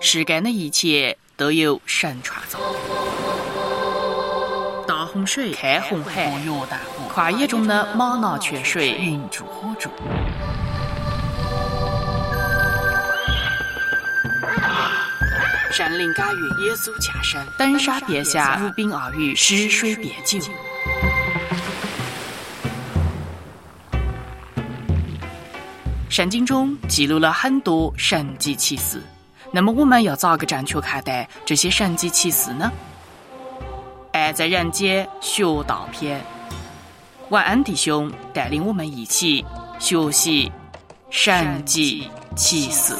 世间的一切都有神创造。大洪水，开红海，约旦河，跨越中的玛拿泉水，云柱火柱。山林感遇，耶稣降生，登沙变下，无冰而雨，湿水变酒。圣经中记录了很多神迹奇事，那么我们要咋个正确看待这些神迹奇事呢？爱在人间学道篇，晚安弟兄带领我们一起学习神迹奇事。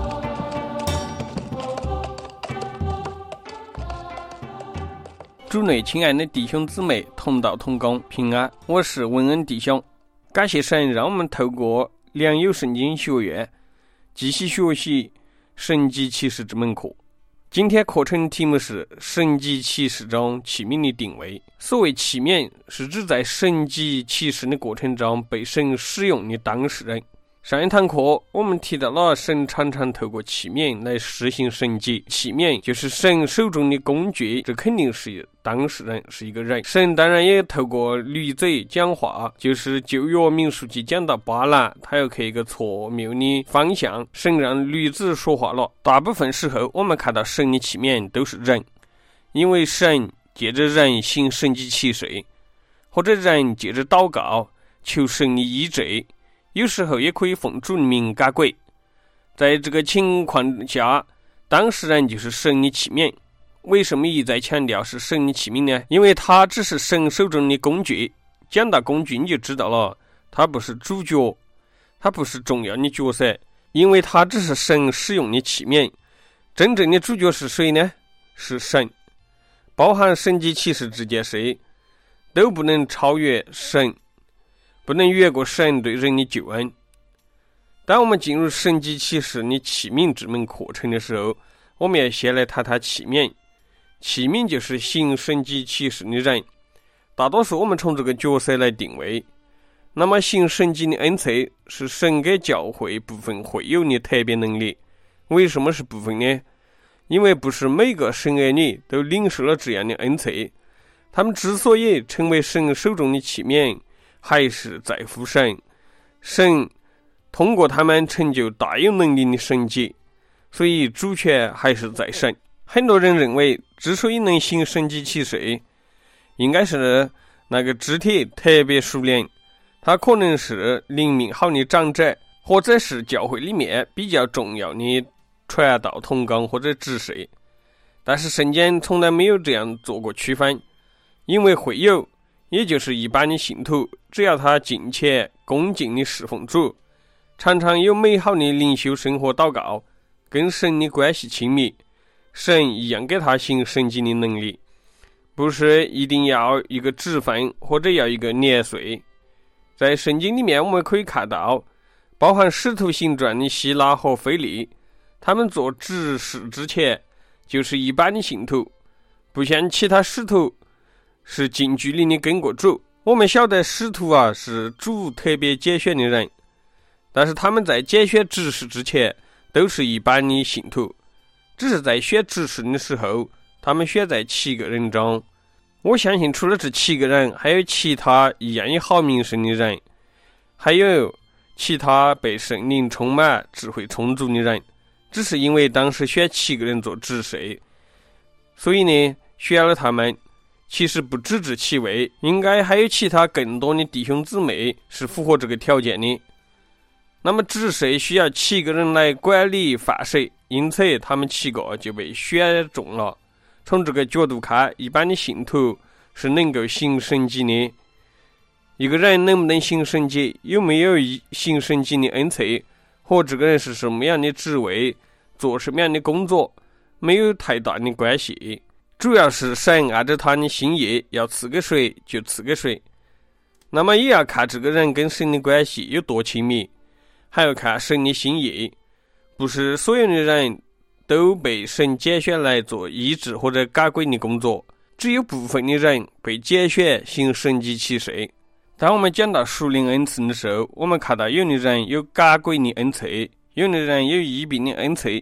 主内亲爱的弟兄姊妹，同道同工，平安！我是文恩弟兄，感谢神让我们透过良友圣经学院继续学习神迹奇事这门课。今天课程题目是神迹奇事中器皿的定位。所谓器皿，是指在神迹奇事的过程中被神使用的当事人。上一堂课我们提到了神常常透过器皿来施行神迹，器皿就是神手中的工具，这肯定是当事人，是一个人。神当然也透过驴嘴讲话，就是旧约民数记讲到巴兰，他要去一个错谬的方向，神让驴子说话了。大部分时候我们看到神的器皿都是人，因为神借着人行神迹奇事，或者人借着祷告求神的医治，有时候也可以奉主的名赶鬼。在这个情况下，当事人就是神的器皿。为什么一再强调是神的器皿呢？因为他只是神手中的工具。讲到工具你就知道了，他不是主角，他不是重要的角色，因为他只是神使用的器皿。真正的主角是谁呢？是神。包含神迹奇事这件事都不能超越神，不能越过神对人的救恩。当我们进入神迹奇事的器皿这门课程的时候，我们要先来谈谈器皿。器皿就是行神迹奇事的人，大多数我们从这个角色来定位。那么行神迹的恩赐是神给教会部分会有的特别能力。为什么是部分呢？因为不是每个神儿女都领受了这样的恩赐。他们之所以成为神手中的器皿，还是在乎神。神通过他们成就大有能力的神迹，所以主权还是在神。很多人认为之所以能行神迹奇事，应该是那个肢体特别熟练，他可能是灵命好的长者，或者是教会里面比较重要的传道同工或者执事。但是圣经从来没有这样做过区分，因为会友也就是一般的信徒，只要他敬虔恭敬的侍奉主，常常有美好的灵修生活祷告，跟神的关系亲密，神一样给他行神迹的能力，不是一定要一个职分或者要一个年岁。在圣经里面我们可以看到，包含使徒行传的希拉和腓利，他们做执事之前就是一般的信徒，不像其他使徒是近距离的跟过主。我们晓得使徒是主特别拣选的人，但是他们在拣选执事之前都是一般的信徒，只是在选执事的时候他们选在7个人中。我相信除了这7个人，还有其他一样有好名声的人，还有其他被圣灵充满智慧充足的人，只是因为当时选7个人做执事，所以呢选了他们。其实不只至其位，应该还有其他更多的弟兄姊妹是符合这个条件的。那么执事需要7个人来管理饭食，因此他们7个就被选中了。从这个角度看，一般的信徒是能够行神迹的。一个人能不能行神迹，有没有行神迹的恩赐，和这个人是什么样的职位，做什么样的工作，没有太大的关系。主要是神按照他的心意要赐给谁就赐给谁。那么也要看这个人跟神的关系有多亲密，还要看神的心意。不是所有的人都被神拣选来做医治或者赶鬼的工作，只有部分的人被拣选行神迹奇事。当我们讲到属灵恩赐的时候，我们看到有的人有赶鬼的恩赐，有的人有医病的恩赐，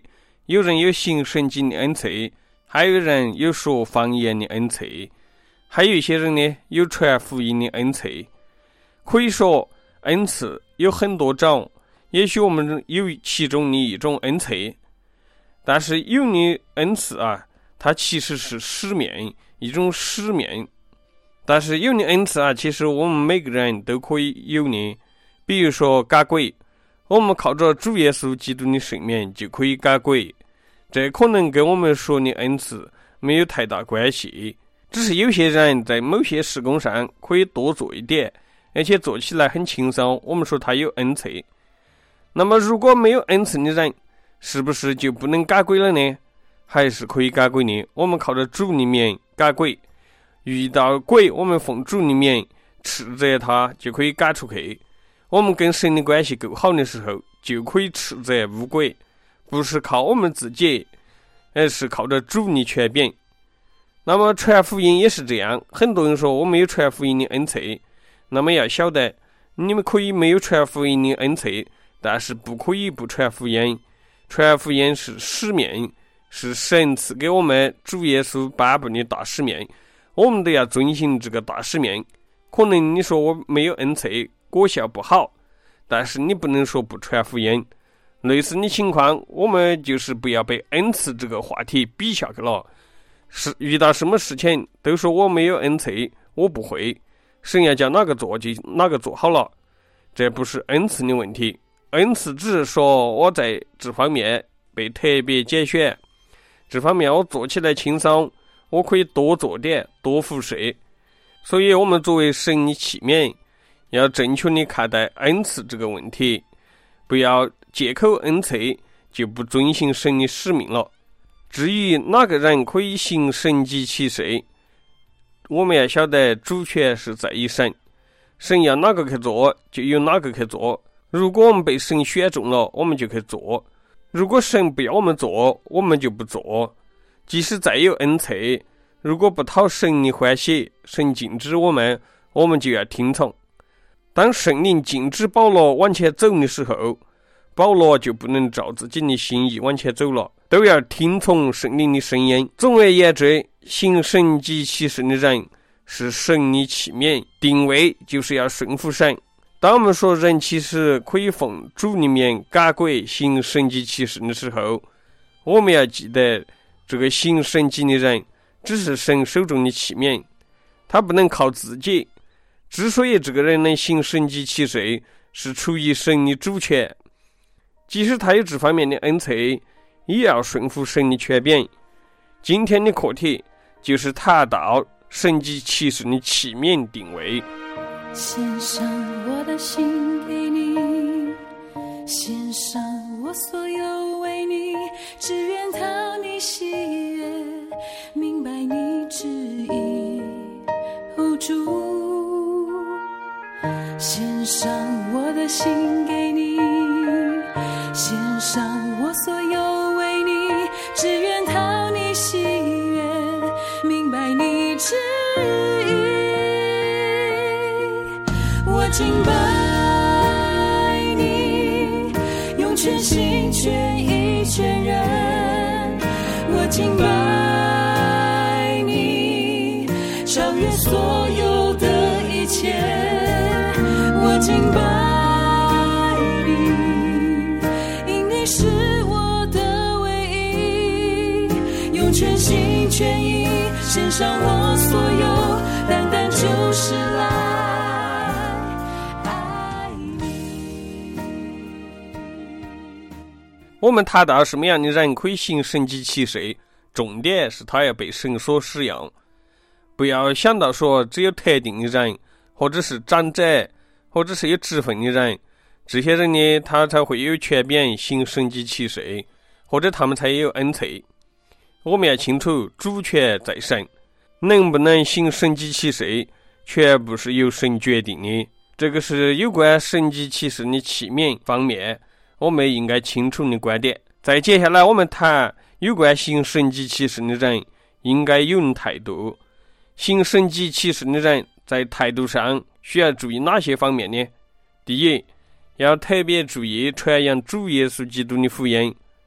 有人有行神迹的恩赐，还有人有说方言的恩赐，还有一些人呢有传福音的恩赐。可以说恩赐有很多种，也许我们有其中的一种恩赐，但是有的恩赐它其实是使命，一种使命。但是有的恩赐其实我们每个人都可以有的，比如说赶鬼，我们靠着主耶稣基督的圣名就可以赶鬼，这可能跟我们说的恩赐没有太大关系，只是有些人在某些事工上可以多做一点，而且做起来很轻松，我们说他有恩赐。那么如果没有恩赐的人，是不是就不能赶鬼了呢？还是可以赶鬼的，我们靠着主的名赶鬼，遇到鬼我们奉主的名斥责他就可以赶出去。我们跟神的关系够好的时候，就可以斥责污鬼，不是靠我们自己，而是靠着主的权柄。那么传福音也是这样，很多人说我没有传福音的恩赐，那么要晓得，你们可以没有传福音的恩赐，但是不可以不传福音。传福音是使命，是神赐给我们主耶稣颁布的大使命，我们都要遵行这个大使命。可能你说我没有恩赐，果效不好，但是你不能说不传福音。类似的情况，我们就是不要被恩赐这个话题比下去了。遇到什么事情都说我没有恩赐，我不会，神要叫哪个做就哪个做好了，这不是恩赐的问题。恩赐只是说我在这方面被特别拣选，这方面我做起来轻松，我可以多做点，多服侍。所以我们作为神的器皿，要正确的看待恩赐这个问题，不要借口恩赐就不遵行神的使命了。至于哪个人可以行神迹奇事，我们要晓得主权是在于神，神要哪个去做就有哪个去做。如果我们被神选中了，我们就去做；如果神不要我们做，我们就不做。即使再有恩赐，如果不讨神的欢喜，神禁止我们就要听从。当圣灵禁止保罗往前走的时候，保罗就不能照自己的心意往前走了，都要听从圣灵的声音。总而言之，行神迹奇事的人是神的器皿，定位就是要顺服神。当我们说人其实可以奉主的名赶鬼行神迹奇事的时候，我们要记得这个行神迹的人只是神手中的器皿，他不能靠自己。之所以这个人能行神迹奇事，是出于神的主权，即使他有这方面的恩赐，也要顺服神的权柄。今天的课题就是谈到神迹奇事的器皿定位。 献上我的心给你，献上我所有为你，只愿讨你喜悦，明白你旨意。哦，主，献上我的心给你，献上我所有为你，只愿讨你喜悦，明白你旨意。我敬拜你，用全心全意全人。我敬拜你，超越所有的一切。我敬拜你，因你是我的唯一。用全心全意献上我所有，单单就是来。 我们谈到什么样的人可以行神迹奇事，重点是他要被神所使用，不要想到说只有特定的人，或者是长者，或者是有职分的人，这些人呢他才会有权柄行神迹奇事，或者他们才有恩赐。我们要清楚主权在神，能不能行神迹奇事全部是由神决定的。这个是有关神迹奇事的器皿方面我们应该清楚的观点。再接下来我们谈有关行神迹奇事的人应该有的态度。行神迹奇事的人在态度上需要注意哪些方面呢？第一，要特别注意传扬主耶稣基督的福音。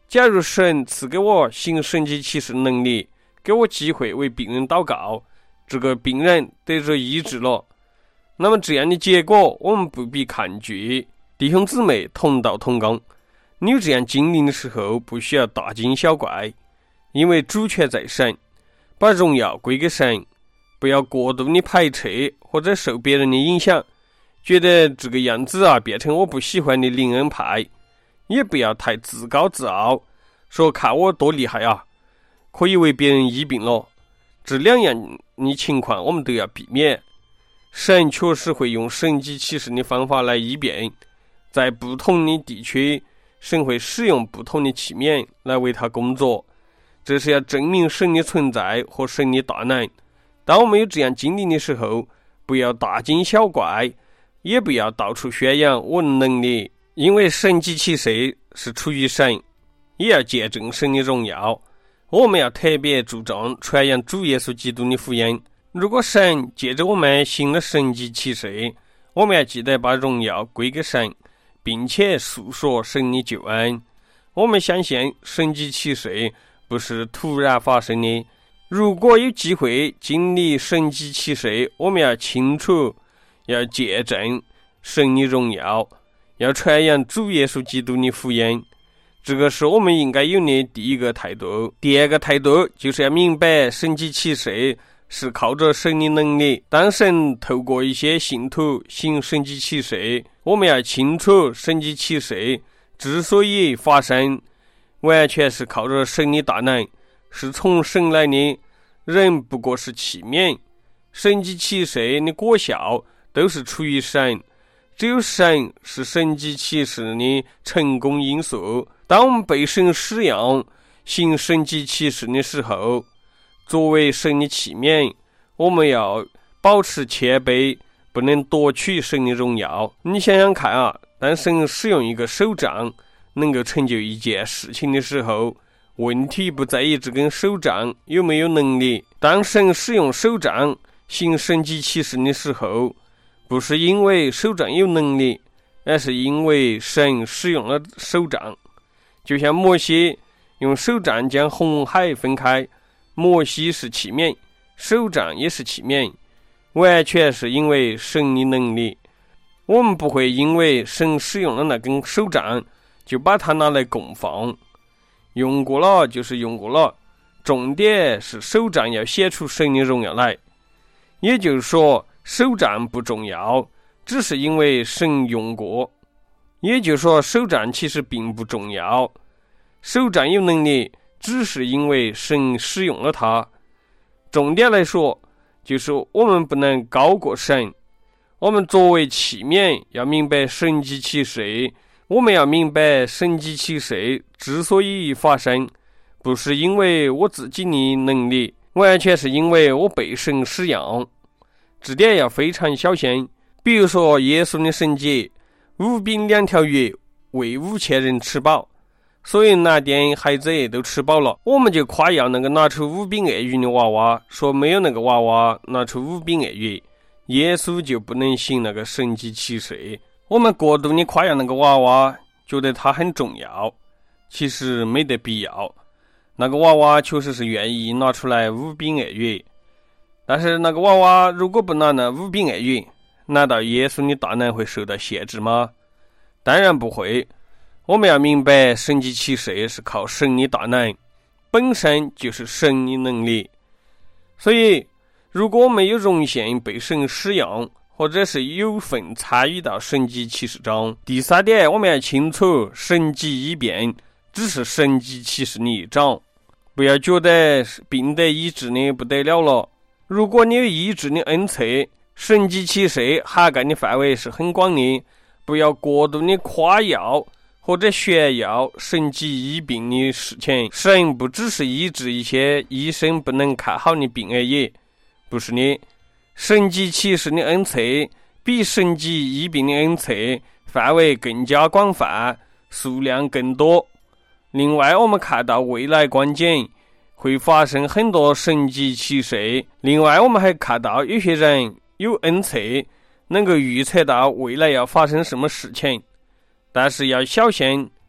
假如神赐给我行神迹奇事能力，给我机会为病人祷告，这个病人得着医治了，那么这样的结果我们不必抗拒。弟兄姊妹同道同工，你有这样经历的时候，不需要大惊小怪，因为主权在神，把荣耀归给神，不要过度的排斥或者受别人的影响，觉得这个样子变成我不喜欢的灵恩派，也不要太自高自傲，说看我多厉害啊，可以为别人医病了。这两样的情况我们都要避免。神确实会用神迹奇事的方法来医病，在不同的地区，神会使用不同的器皿来为他工作，这是要证明神的存在和神的大能。当我们有这样经历的时候，不要大惊小怪，也不要到处宣扬我的能力，因为神迹奇事是出于神，也要见证神的荣耀。我们要特别注重传扬主耶稣基督的福音。如果神借着我们行了神迹奇事，我们要记得把荣耀归给神，并且诉说神的救恩。我们相信神迹奇事不是突然发生的，如果有机会经历神迹奇事，我们要清楚，要见证神的荣耀，要传扬主耶稣基督的福音。这个是我们应该有的第一个态度。第二个态度就是要明白神迹奇事是靠着神的能力。当神透过一些信徒行神迹奇事，我们要清楚神迹奇事之所以发生，完全是靠着神的大能，是从神来的，人不过是器皿。神迹奇事的果效都是出于神，只有神是神迹奇事的成功因素。当我们被神使用行神迹奇事的时候，作为神的器皿，我们要保持谦卑，不能夺取神的荣耀。你想想看啊，当神使用一个手杖能够成就一件事情的时候，问题不在于这根手杖有没有能力。当神使用手杖行神迹奇事的时候，不是因为手杖有能力，而是因为神使用了手杖。就像摩西用手杖将红海分开，摩西是器皿，手杖也是器皿，完全是因为神的能力。我们不会因为神使用了那根手杖就把它拿来供奉，用过了就是用过了，重点是手杖要显出神的荣耀来。也就是说，手杖不重要，只是因为神用过。也就是说，手杖其实并不重要，手杖有能力只是因为神使用了它。重点来说，就是我们不能高过神，我们作为器皿要明白神迹奇事，我们要明白神迹奇事之所以发生，不是因为我自己的能力，完全是因为我被神使用。这点要非常小心。比如说耶稣的神迹，5饼2条鱼喂5000人吃饱，所以拿点孩子都吃饱了，我们就夸耀那个拿出5饼2鱼的娃娃，说没有那个娃娃拿出5饼2鱼，耶稣就不能行那个神迹奇事。我们过度的夸耀那个娃娃，觉得它很重要，其实没得必要。那个娃娃确实是愿意拿出来5饼2鱼，但是那个娃娃如果不拿那5饼2鱼，难道耶稣的大能会受到限制吗？当然不会。我们要明白神迹奇事是靠神的大能，本身就是神的能力。所以如果我们有荣幸被神使用，或者是有份参与到神迹奇事中，第三点我们要清楚，神迹医病只是神迹奇事的一种，不要觉得病得医治的不得了了。如果你有医治的恩赐，神迹奇事涵盖的范围是很广的，不要过度的夸耀或者炫耀神迹医病的事情。神不只是医治一些医生不能看好的病而已，不是的，神迹奇事的恩赐比神迹医病的恩赐范围更加广泛，数量更多。另外我们看到未来光景会发生很多神迹奇事，另外我们还看到有些人有恩赐能够预测到未来要发生什么事情，但是要小心，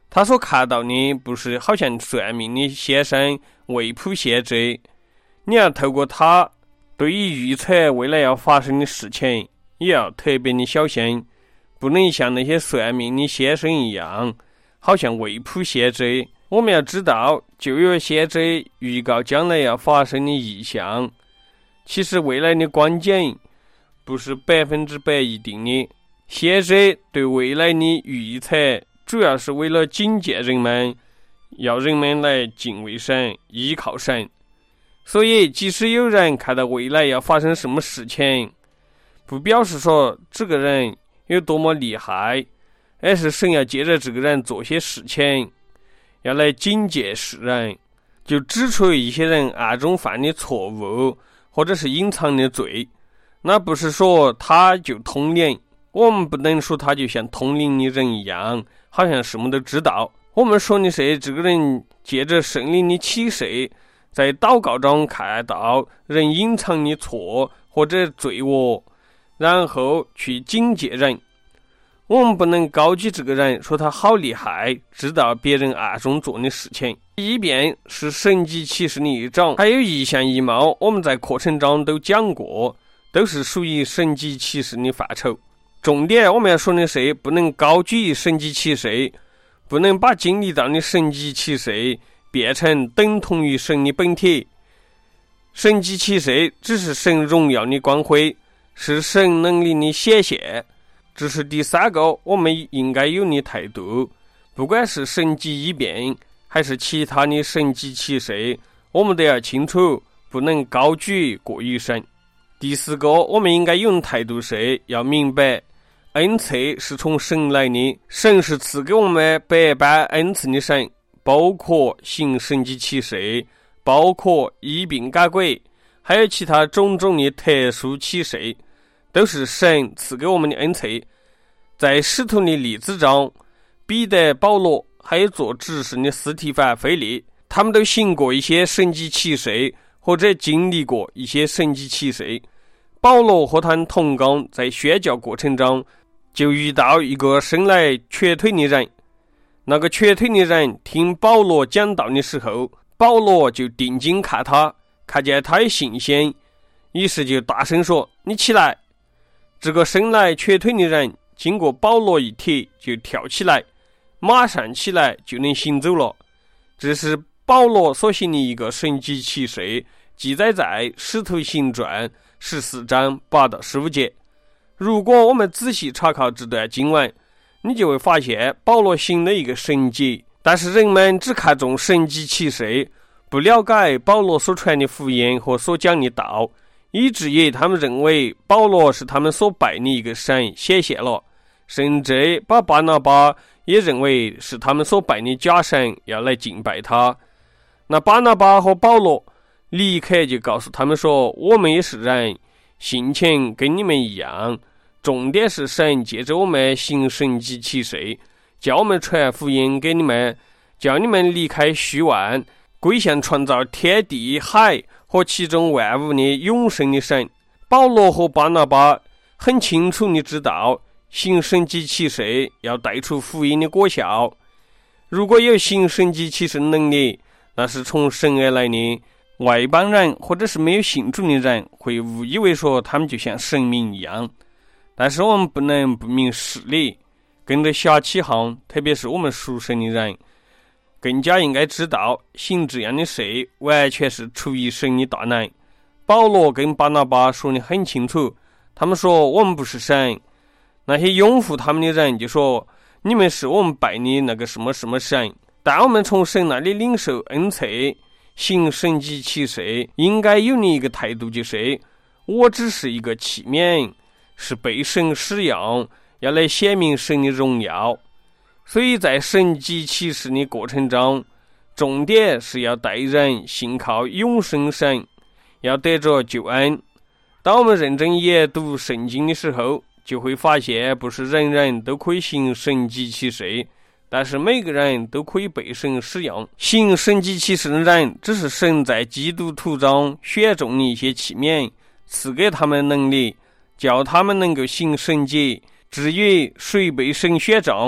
他所看到的不是好像算命的先生未卜先知，你要透过他对于预测未来要发生的事情也要特别的小心，不能像那些算命的先生一样好像未卜先知。我们要知道，就有先知预告将来要发生的异象，其实未来的关键不是100%一定的。先知对未来的预测主要是为了警戒人们，要人们来敬畏神，依靠神。所以即使有人看到未来要发生什么事情，不表示说这个人有多么厉害，而是神要借着这个人做些事情，要来警戒世人，就指出一些人暗中犯的错误或者是隐藏的罪。那不是说他就通灵，我们不能说他就像通灵的人一样好像什么都知道。我们说的是这个人借着圣灵的启示，在祷告中看到人隐藏的错或者罪恶，然后去警戒人。我们不能高举这个人，说他好厉害，知道别人暗中做的事情。异变是神迹奇事的一种，还有异象异貌，我们在课程中都讲过，都是属于神迹奇事的范畴。重点我们要说的是，不能高举神迹奇事，不能把经历到的神迹奇事变成等同于神的本体。神迹奇事只是神荣耀的光辉，是神能力的显现。这是第三个我们应该有的态度，不管是神迹异变还是其他的神迹奇事，我们都要清楚，不能高举过于神。第四个我们应该有的态度是要明白，恩赐是从神来的，神是赐给我们百般恩赐的神，包括行神迹奇事，包括医病赶鬼，还有其他种种的特殊启示，都是神赐给我们的恩赐。在使徒的例子中，彼得、保罗还有做执事的司提反、腓利，他们都行过一些神迹奇事，或者经历过一些神迹奇事。保罗和他同工在宣教过程中，就遇到一个生来瘸腿的人。那个瘸腿的人听保罗讲道的时候，保罗就定睛看他，看见他有信心，于是就大声说：“你起来！”这个生来瘸腿的人经过保罗一提，就跳起来，马上起来就能行走了。这是保罗所行的一个神迹奇事，记载在使徒行传14章8到15节。如果我们仔细查考这段经文，你就会发现保罗行了一个神迹，但是人们只看重神迹奇事，不了解保罗所传的福音和所讲的道，以至于他们认为保罗是他们所拜的一个神显现了，甚至把巴拿巴也认为是他们所拜的假神，要来敬拜他。那巴拿巴和保罗立刻就告诉他们说：“我们也是人，性情跟你们一样，重点是神借着我们行神迹奇事，叫我们传福音给你们，叫你们离开虚妄，归向创造天地海和其中万物的永生的神。”保罗和巴拿巴很清楚地知道，行神迹奇事要带出福音的果效。如果有行神迹奇事的能力，那是从神而来的。外邦人或者是没有信主的人会误以为说他们就像神明一样，但是我们不能不明事理，跟着瞎起哄，特别是我们属神的人，更加应该知道行这样的事完全是出于神的大能。保罗跟巴拿巴说得很清楚，他们说我们不是神。那些拥护他们的人就说，你们是我们拜的那个什么什么神。但我们从神那里领受恩赐，行神迹奇事，应该有的一个态度就是，我只是一个器皿，是被神使用，要来显明神的荣耀。所以在神迹奇事的过程中，重点是要带人信靠永生神，要得着救恩。当我们认真研读圣经的时候，就会发现不是人人都可以行神迹奇事，但是每个人都可以被神使用。行神迹奇事的人只是神在基督徒中选中的一些器皿，赐给他们能力，叫他们能够行神迹。至于谁被神选中，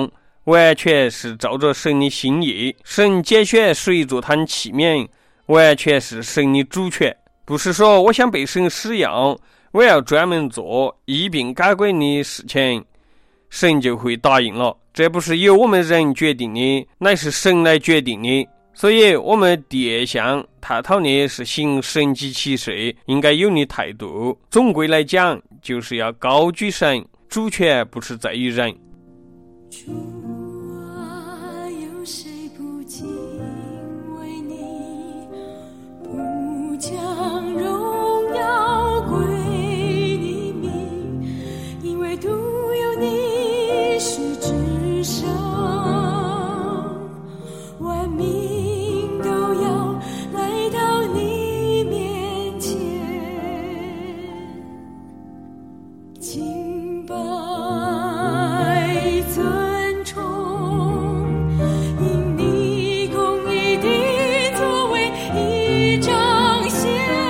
完全是照着神的心意，神拣选谁做他的器皿，完全是神的主权。不是说我想被神使用，我要专门做医病改鬼的事情，神就会答应了。这不是由我们人决定的，乃是神来决定的。所以我们第二项探讨的是行神迹奇事应该有的态度。总归来讲，就是要高举神，主权不是在于人。 主啊，有谁不敬畏你，不将荣耀归你名，因为独有你是至上，万民都要来到你面前敬拜尊崇，因你公义的作为已彰显，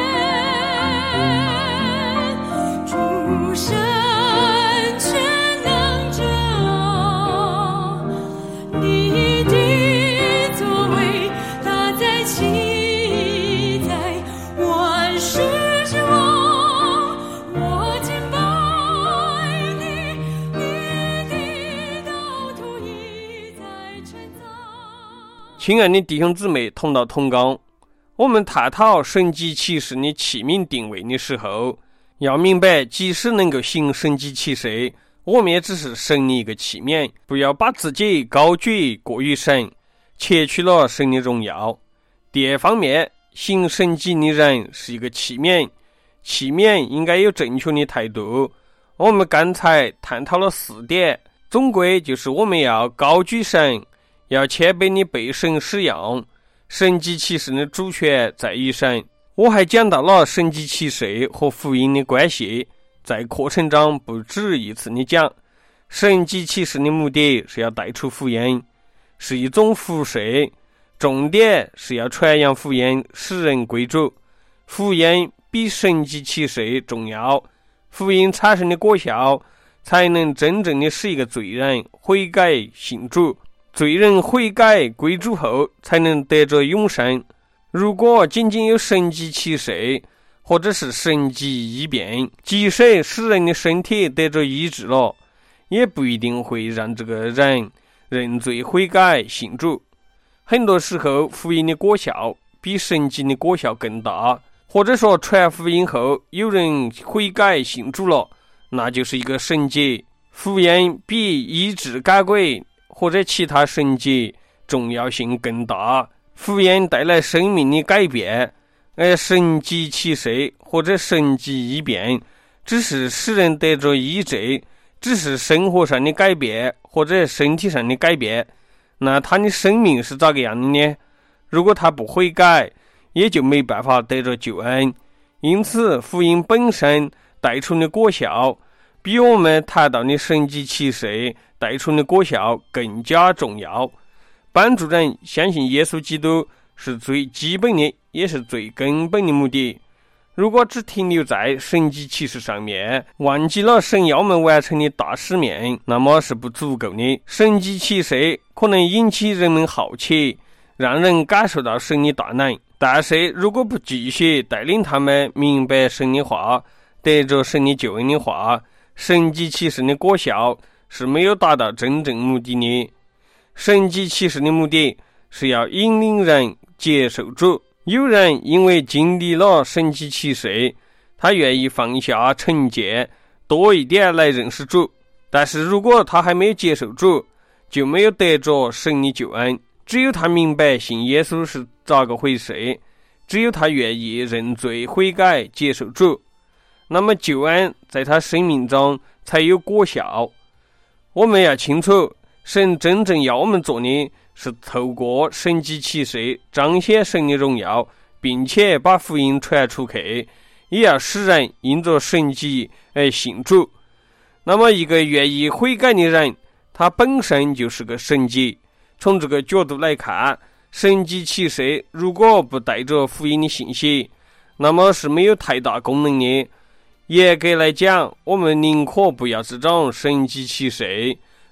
主神全能者啊，你的作为大在其在万世之王，我敬拜你，你的道途已在称赞。 亲爱的弟兄姊妹同道同工，我们探讨神迹奇事的器皿定位的时候，要明白即使能够行神迹奇事，我们也只是神的一个器皿，不要把自己高举过于神，窃取了神的荣耀。第二方面，行神迹的人是一个器皿，器皿应该有正确的态度。我们刚才探讨了4点，总归就是我们要高举神，要谦卑的被神使用，神迹奇事的主权在于神。我还讲到了神迹奇事和福音的关系，在课程中不止一次的讲，神迹奇事的目的是要带出福音，是一种辐射，重点是要传扬福音，使人归主。福音比神迹奇事重要，福音产生的果效才能真正的使一个罪人悔改信主，罪人悔改归主后才能得着永生。如果仅仅有神迹奇事或者是神迹异变，即使使人的身体得着医治了，也不一定会让这个人认罪悔改信主。很多时候福音的果效比神迹的果效更大，或者说传福音后有人悔改信主了，那就是一个神迹。福音比医治改鬼或者其他神迹重要性更大，福音带来生命的改变，而神迹奇事或者神迹异变只是使人得着医治，只是生活上的改变或者身体上的改变，那他的生命是咋个样的呢？如果他不悔改，也就没办法得着救恩。因此福音本身带出的果效比我们谈到的神迹奇事带出的果效更加重要。帮助人相信耶稣基督是最基本的也是最根本的目的。如果只停留在神迹奇事上面，忘记了神要我们完成的大使命，那么是不足够的。神迹奇事可能引起人们好奇，让人感受到神的大能，但是如果不继续带领他们明白神的话，得着神的救恩的话，神迹奇事的果效是没有达到真正目的的。神迹奇事的目的是要引领人接受主。有人因为经历了神迹奇事，他愿意放下成见，多一点来认识主，但是如果他还没有接受主，就没有得着神的救恩。只有他明白信耶稣是咋个回事，只有他愿意认罪悔改接受主，那么救恩在他生命中才有果效。我们要清楚，神真正要我们做的是透过神迹奇事彰显神的荣耀，并且把福音传出去，也要使人因着神迹而信主。那么一个愿意悔改的人，他本身就是个神迹。从这个角度来看，神迹奇事如果不带着福音的信息，那么是没有太大功能的。严格来讲，我们宁可不要这种神迹奇事。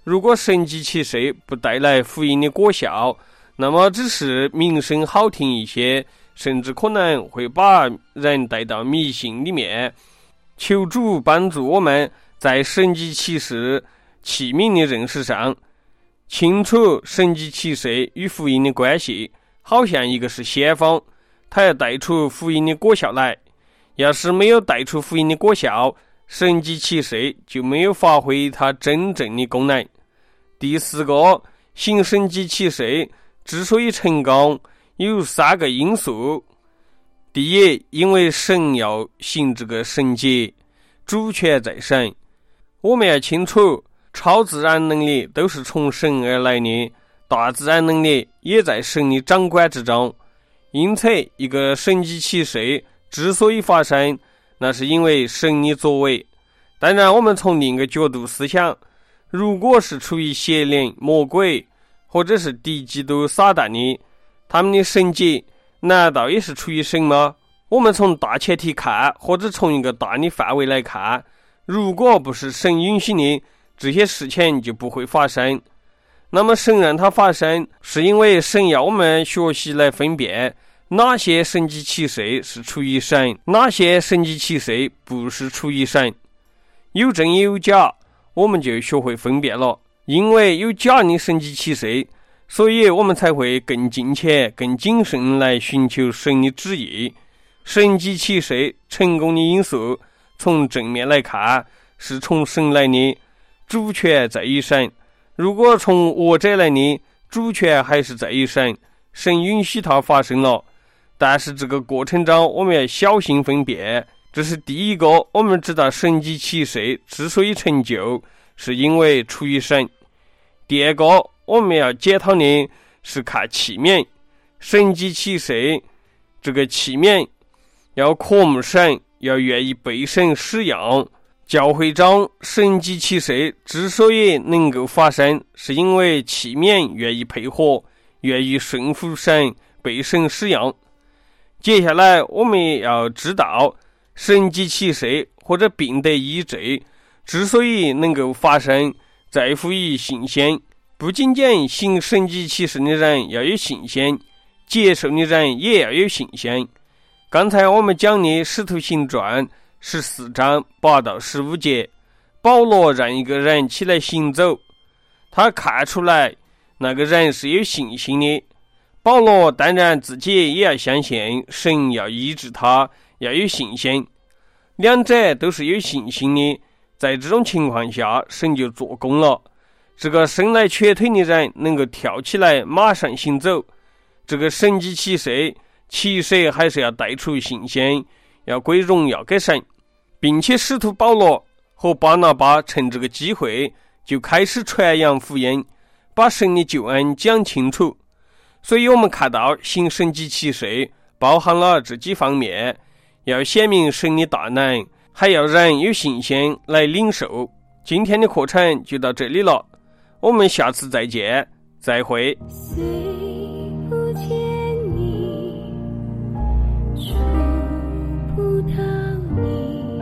如果神迹奇事不带来福音的果效，那么只是名声好听一些，甚至可能会把人带到迷信里面。求主帮助我们在神迹奇事器皿的认识上，清楚神迹奇事与福音的关系，好像一个是先锋，他要带出福音的果效来。要是没有带出福音的果效，神迹奇事就没有发挥它真正的功能。第四个，行神迹奇事之所以成功，有3个因素。第一，因为神要行这个神迹，主权在神。我们要清楚，超自然能力都是从神而来的，大自然能力也在神的掌管之中。因此，一个神迹奇事之所以发生，那是因为神的作为。当然，我们从另一个角度思想，如果是出于邪灵、魔鬼或者是敌基督撒旦的，他们的神迹难道也是出于神吗？我们从大前提看，或者从一个大的范围来看，如果不是神允许的，这些事情就不会发生。那么神让它发生，是因为神要我们学习来分辨哪些神迹奇事是出于神，哪些神迹奇事不是出于神。有真有假，我们就学会分辨了。因为有假的神迹奇事，所以我们才会更敬虔、更谨慎来寻求神的旨意。神迹奇事成功的因素，从正面来看是从神来的，主权在于神。如果从恶者来的，主权还是在于神，神允许它发生了。但是这个过程中我们要小心分辨，这是第一个。我们知道神迹奇事之所以成就，是因为出于神。第二个，我们要检讨的是看器皿。神迹奇事这个器皿要渴慕神，要愿意被神使用。教会中神迹奇事之所以能够发生，是因为器皿愿意配合，愿意顺服神，被神使用。接下来我们要知道，神迹奇事或者病得医治之所以能够发生，在乎于信心。不仅仅行神迹奇事的人要有信心，接受的人也要有信心。刚才我们讲的《使徒行传》14章8到15节，保罗让一个人起来行走，他看出来那个人是有信心的。保罗当然自己也要相信神要医治他，要有信心。两者都是有信心的，在这种情况下，神就做工了。这个生来瘸腿的人能够跳起来马上行走，这个神迹奇事其实还是要带出信心，要归荣耀给神。并且使徒保罗和巴拿巴趁这个机会就开始传扬福音，把神的救恩讲清楚。所以我们看到行神迹奇事包含了这几方面，要显明神的大能，还要人有信心来领受。今天的课程就到这里了，我们下次再见，再会。 虽不见你，触不到你，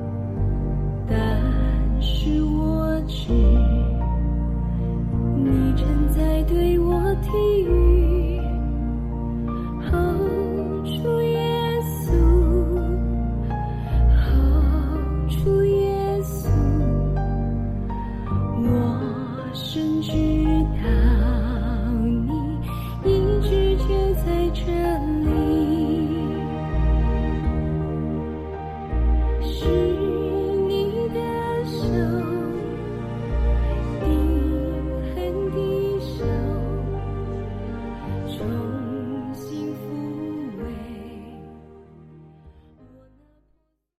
但是我知你正在对我低语。哦，主耶稣，哦，主耶稣，我深知道你一直就在这里。